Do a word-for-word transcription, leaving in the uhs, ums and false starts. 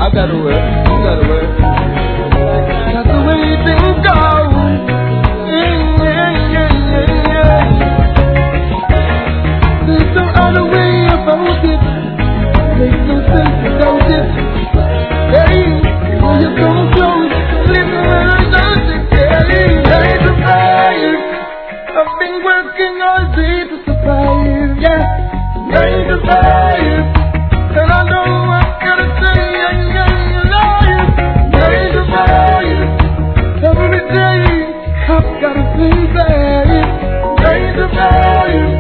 I got a word, you got a word. That's the way things go. Yeah, yeah, yeah, yeah. There's no other way about it. Makes no sense without it. Hey, when you're so close, living where I don't think. Hey, nine to five. I've been working all day to survive. Yeah, nine to five. And I know what I gotta say. Yeah, yeah, life. Nine to five. Every day I've gotta say that. Nine to five.